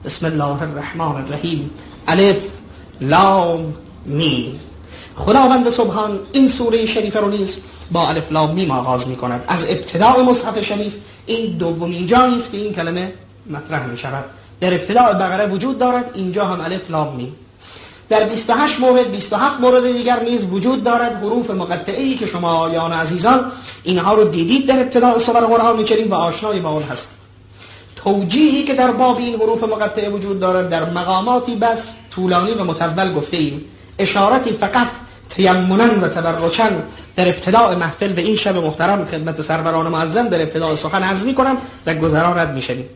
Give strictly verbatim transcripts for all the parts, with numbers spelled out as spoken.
بسم الله الرحمن الرحیم. الف لام میم. خداوند سبحان این سوره شریفه رو نیز با الف لام میم آغاز می کند. از ابتداء مصحف شریف این دومین جایی است که این کلمه مطرح می شود. در ابتداء بقره وجود دارد، اینجا هم الف لام میم. در بیست و هشت مورد بیست و هفت مورد دیگر نیز وجود دارد حروف مقطعه‌ای که شما آیان عزیزان اینها رو دیدید در ابتداء سور قرآن کریم و آشنای با آن هست. توجیهی که در باب این حروف مقطعه وجود دارد در مقاماتی بس طولانی و مطول گفته ایم. اشارتی فقط تیمنا و تبرکا در ابتداء محفل به این شب محترم خدمت سروران معظم در ابتداء سخن عرض می کنم و گذرا رد می شویم.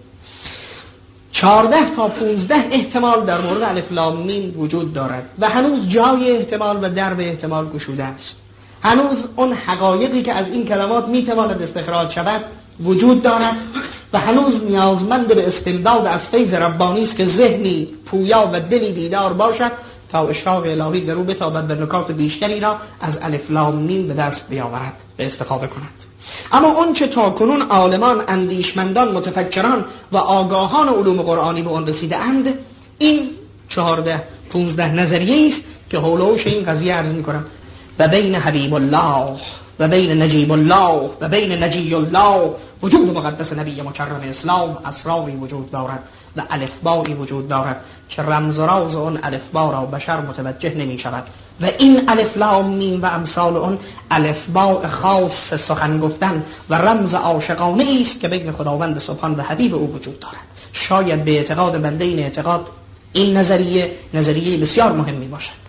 چهارده تا پونزده احتمال در مورد الف لام میم وجود دارد و هنوز جای احتمال و درب احتمال گشوده است. هنوز اون حقایقی که از این کلمات می تواند استخراج شود وجود دارد و هنوز نیازمند به استمداد از فیض ربانی است که ذهنی پویا و دلی بیدار باشد تا اشراق الهی در او بتابد و نکات بیشتری را از الف لام میم به دست بیاورد، به استفاده کند. اما اون چه تا کنون عالمان، اندیشمندان، متفکران و آگاهان علوم قرآنی به اون رسیده اند، این چهارده پونزده نظریه است که حولوش این قضیه عرض می کنم. و بین حبیب الله و بین نجیب الله و بین نجی الله وجود مقدس نبی مکرم اسلام اسراری وجود دارد و الفبایی وجود دارد که رمز و راز اون الفبا را بشر متوجه نمی شود و این الف لام میم و امثال اون الفبا خاص سخن گفتن و رمز عاشقانه است که بین خداوند سبحان و حبیب او وجود دارد. شاید به اعتقاد بنده این اعتقاد این نظریه نظریه بسیار مهمی باشد.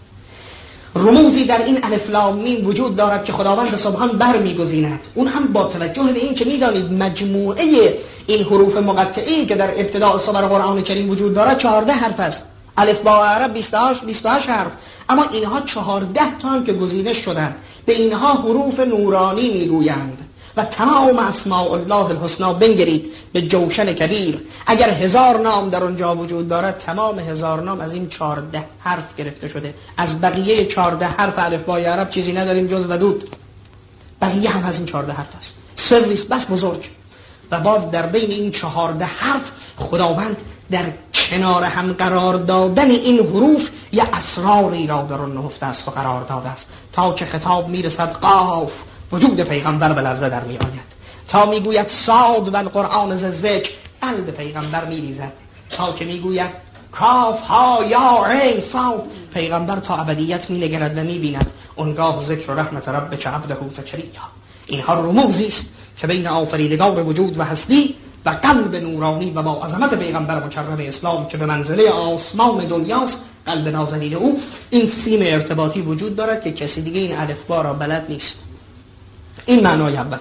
رموزی در این الف لام میم وجود دارد که خداوند سبحان برمیگزیند، اون هم با توجه به این که میدانید مجموعه این حروف مقطعه‌ای که در ابتداء سور قرآن کریم وجود دارد چهارده حرف است. الف با عرب بیست و هشت حرف، اما اینها چهارده تا هم که گزینش شدند. به اینها حروف نورانی میگویند و تمام اسماء الله الحسنا بنگرید به جوشن کبیر. اگر هزار نام در اونجا وجود دارد تمام هزار نام از این چهارده حرف گرفته شده. از بقیه چهارده حرف الفبای عرب چیزی نداریم جز ودود، بقیه هم از این چهارده حرف است. سرویس بس بزرگ. و باز در بین این چهارده حرف خداوند در کنار هم قرار دادن این حروف یه اسراری را در اون نهفته است و قرار داده است تا که خطاب میرسد قاف وجود پیغمبر به لرزه در می آید، تا میگوید صاد و القرآن ز ذکر قلب پیغمبر می ریزد، تا که میگوید کاف ها یا عین صاد پیغمبر تا ابدیت می نگرد و می بیند اونگاه ذکر و رحمت ربک عبده زکریا. اینها رموزی است که بین آفریدگار وجود و هستی و قلب نورانی و با عظمت پیغمبر مکرم اسلام که به منزله آسمان دنیاست، قلب نازنین او، این سیم ارتباطی وجود دارد که کسی دیگه این الفبا را بلد نیست. این معنای اول.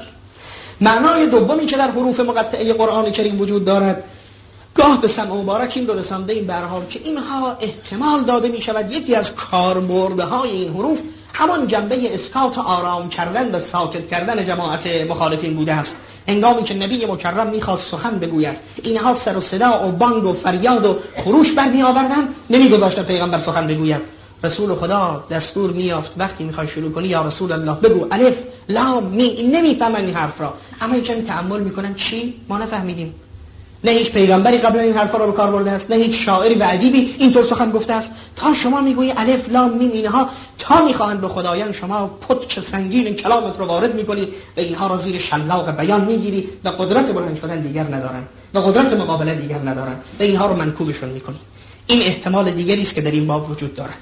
معنای دومی که در حروف مقطعه قرآن کریم وجود دارد، گاه به سمع مبارک این دو رسانده این برحال که اینها احتمال داده می شود یکی از کاربردهای این حروف همان جنبه اسکات و آرام کردن و ساکت کردن جماعت مخالفین بوده است. هنگامی که نبی مکرم میخواست سخن بگوید اینها سر و صدا و بانگ و فریاد و خروش برمی آوردن، نمیگذاشتن پیغمبر سخن بگوید. رسول خدا دستور میافت وقتی میخوای شروع کنی یا رسول الله بگو الف لام میم. این نمیفهمن این حرف را، اما کمی تأمل میکنن چی ما نفهمیدیم. نه هیچ پیغمبری قبل این حرفا را به کار برده است، نه هیچ شاعری و ادیبی اینطور سخن گفته است. تا شما میگویی الف لام میم اینها تا میخواهند به خدایان شما پتچ سنگین کلامت رو وارد میکنید و اینها را زیر شلاق بیان میگیری و قدرت بلند شدن دیگر ندارن و قدرت مقابله دیگر ندارن و اینها رو منکوبشون میکنی. این احتمال دیگری است که در این باب وجود دارد.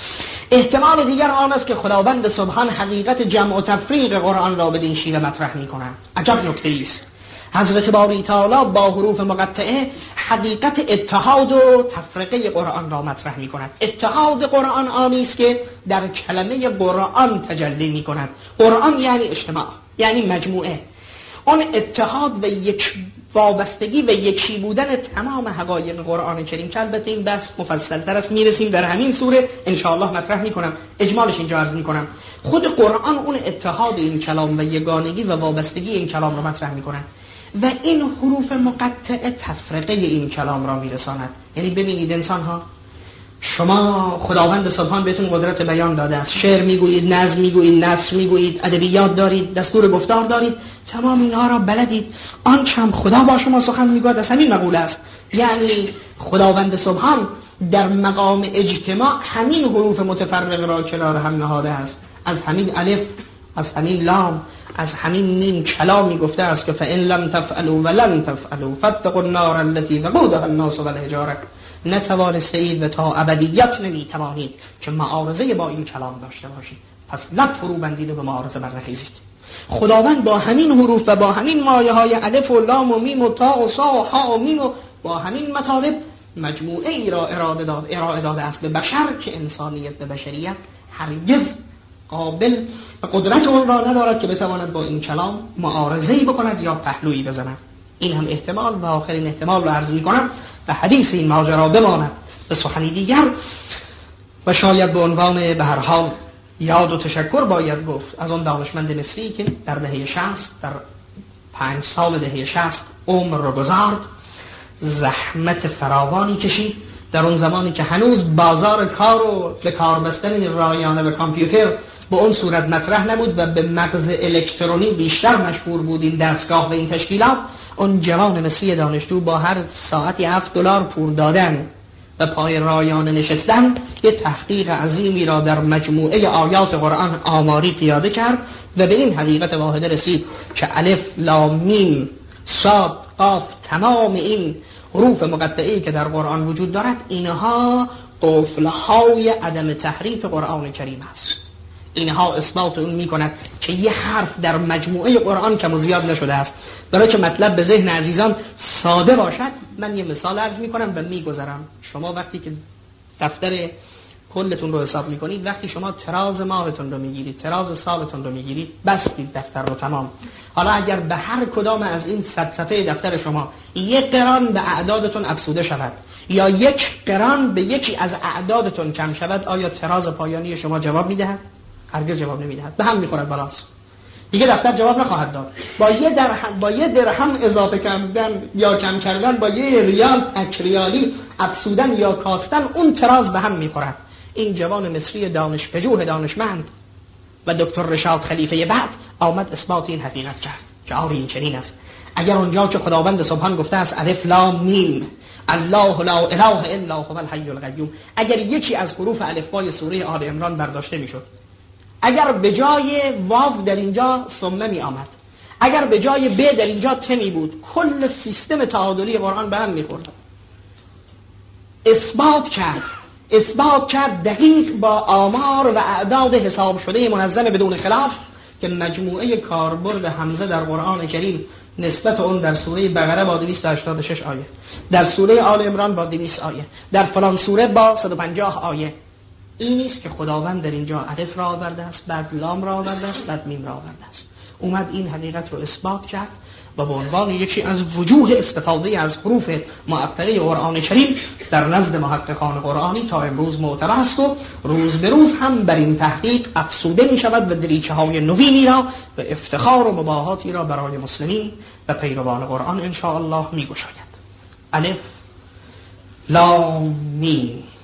احتمال دیگر آن است که خداوند سبحان حقیقت جمع و تفریق قرآن را بدین شیوه مطرح میکنند. عجب نکته است. حضرت باری تعالی با حروف مقطعه حقیقت اتحاد و تفرقه قرآن را مطرح می کند. اتحاد قرآن آنی است که در کلمه قرآن تجلی می کند. قرآن یعنی اجتماع، یعنی مجموعه. اون اتحاد و یک وابستگی و یکی بودن تمام حقایق قرآن کریم که البته این بحث مفصل تر است، میرسیم در همین سوره انشاءالله مطرح می کنم، اجمالش اینجا عرض می کنم. خود قرآن اون اتحاد این کلام و یگانگی و وابستگی این کلام را مطرح می کند و این حروف مقطعه تفرقه این کلام را میرساند. یعنی ببینید انسان ها، شما خداوند سبحان بهتون قدرت بیان داده است، شعر میگویید، نظم میگویید، نثر میگویید، ادبیات دارید، دستور گفتار دارید، تمام اینها را بلدید. آنچه هم خدا با شما سخن میگوید از همین مقوله است یعنی خداوند سبحان در مقام اجتماع همین حروف متفرق را کنار هم نهاده است. از همین الف، از همین لام، از همین میم کلامی گفته است که فإن لم تفعلوا ولن تفعلوا فاتقوا النار التي وقودها الناس والحجاره. نتوانستید و تا ابدیت نمیتوانید که معارضه با این کلام داشته باشید، پس لب فرو بندید و به معارضه برنخیزید. خداوند با همین حروف و با همین مایه های الف و لام و میم و تا و سا و ها و میم و با همین مطالب مجموعه ای را اراده داد ارائه داده است به بشر که انسانیت و بشریت هرگز قابل و قدرت اون را ندارد که بتواند با این کلام معارضه‌ای بکند یا پهلویی بزند. این هم احتمال و آخرین احتمال رو عرض می‌کنم و حدیث این ماجرا بماند به سخنی دیگر و شاید به عنوان به هر حال یاد و تشکر باید گفت از اون دانشمند مصری که در دهه شصت، در پنج سال دهه شصت عمر رو گذارد، زحمت فراوانی کشید در اون زمانی که هنوز بازار کار و به کار بستن رایانه و کامپیوتر به اون صورت مطرح نبود و به مغز الکترونی بیشتر مشهور بود این دستگاه و این تشکیلات. اون جوان مصری دانشجو با هر ساعتی هفت دلار پول دادن و پای رایانه نشستن یه تحقیق عظیمی را در مجموعه آیات قرآن آماری پیاده کرد و به این حقیقت واحده رسید که الف، لام، میم، صاد، قاف، تمام این حروف مقطعی که در قرآن وجود دارد اینها قفل‌های عدم تحریف قرآن کریم است. اینها اثبات اون میکند که یه حرف در مجموعه قرآن کم و زیاد نشده است. برای که مطلب به ذهن عزیزان ساده باشد من یه مثال عرض میکنم و میگذرم. شما وقتی که دفتر کلتون رو حساب میکنید، وقتی شما تراز ماهتون رو میگیرید، تراز سالتون رو میگیرید، بستید دفتر رو تمام. حالا اگر به هر کدام از این صد صفحه دفتر شما یک قران به اعدادتون افزوده شود یا یک قران به یکی از اعدادتون کم شود، آیا تراز پایانی شما جواب میدهد؟ هرگز جواب نمیدهد. به هم میخورد بالاست. دیگه دفتر جواب نخواهد داد. با یه درهم با یه درهم اضافه کردن یا کم کردن، با یه ریال تک ریالی افزودن یا کاستن، اون تراز به هم میخورد. این جوان مصری دانشپژوه دانشمند و دکتر رشاد خلیفه بعد آمد اثبات این حقیقت کرد که آری این چنین است. اگر اونجا که خداوند سبحان گفته است الف لام میم الله لا اله الا هو الحی القیوم، اگر یکی از حروف الفبای سوره آل عمران برداشته میشد، اگر به جای واو در اینجا ثمه می آمد، اگر به جای ب در اینجا ت می بود، کل سیستم تعادلی قرآن به هم می خورد. اثبات کرد اثبات کرد دقیق با آمار و اعداد حساب شده منظم بدون خلاف که مجموعه کاربرد حمزه در قرآن کریم نسبت اون در سوره بقره با دویست و هشتاد و شش آیه، در سوره آل عمران با دویست آیه، در فلان سوره با صد و پنجاه آیه. این نیست که خداوند در اینجا الف را آورده است، بعد لام را آورده است، بعد میم را آورده است. اومد این حقیقت رو اثبات کرد و به عنوان یکی از وجوه استفاده از حروف معطره قرآن کریم در نزد محققان قرآنی تا امروز معتبر است و روز به روز هم بر این تحقیق افزوده می شود و دریچه های نوینی را و افتخار و مباهاتی را برای مسلمین و پیروان قرآن ان شاء الله می گشاید. الف لام میم.